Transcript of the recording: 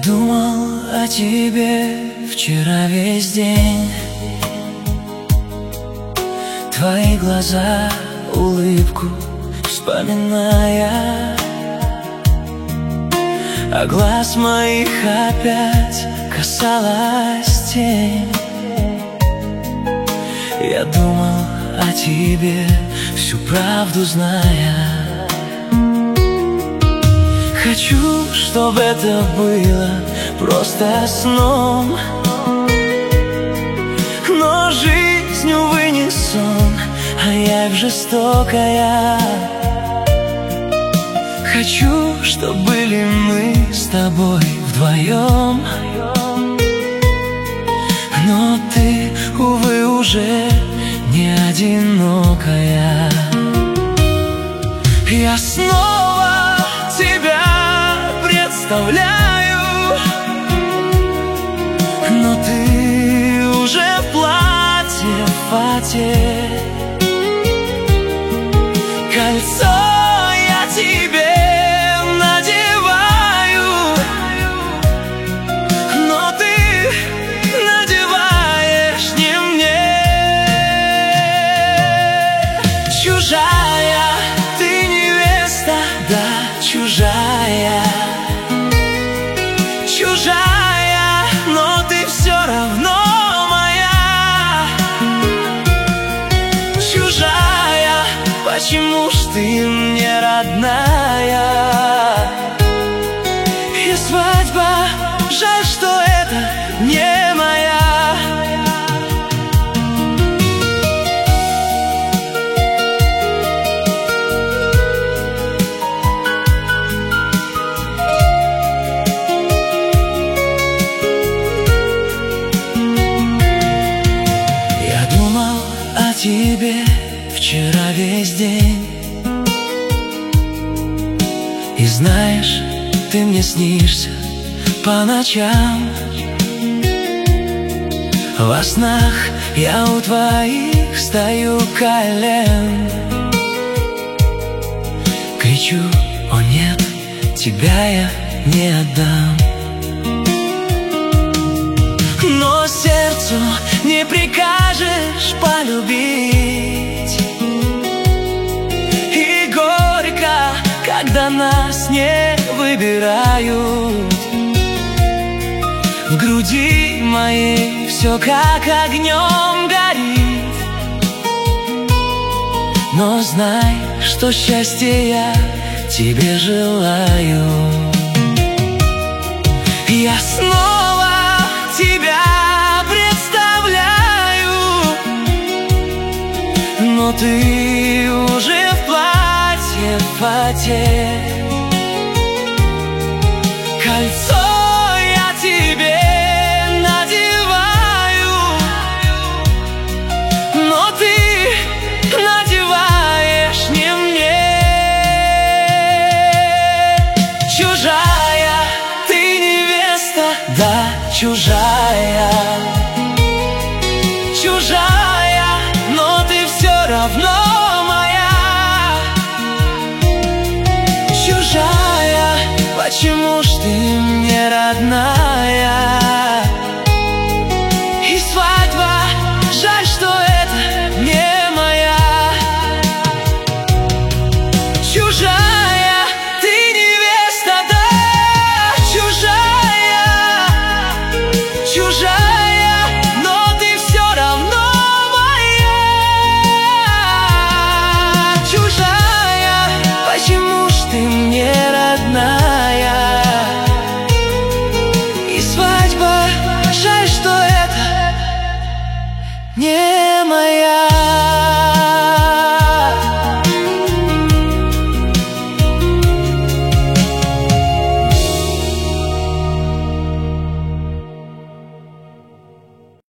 думал о тебе вчера весь день. Твои глаза, улыбку вспоминая, а глаз моих опять касалась тень. Я думал о тебе, всю правду зная. Хочу, чтобы это было просто сном, но жизнь, увы, не сон, а явь жестокая. Хочу, чтоб были мы с тобой вдвоем, но ты, увы, уже не одинокая. Я снова тебя представляю, но ты уже в платье в фате. Кольцо я тебе надеваю, но ты надеваешь не мне. Чужая ты невеста, да, чужая. Чужая, но ты все равно моя. Чужая, почему ж ты мне родная? И свадьба, жаль, что это не моя. Тебе вчера весь день, и знаешь, ты мне снишься по ночам. Во снах я у твоих стою колен, кричу: о нет, тебя я не отдам. Но сердцу не прикажешь полюбить, и горько, когда нас не выбирают. В груди моей все как огнем горит, но знай, что счастье я тебе желаю. Я снова тебя представляю, но ты уже в платье в фате. Кольцо я тебе надеваю, но ты надеваешь не мне. Чужая ты невеста, да, чужая. Чужая, но ты все равно моя. Чужая, почему ж ты мне родная? И свадьба, жаль, что это не моя. Чужая ты невеста, да, чужая. Чужая, но ты все равно моя. Чужая, почему ж ты мне родная? И свадьба, жаль, что это не моя.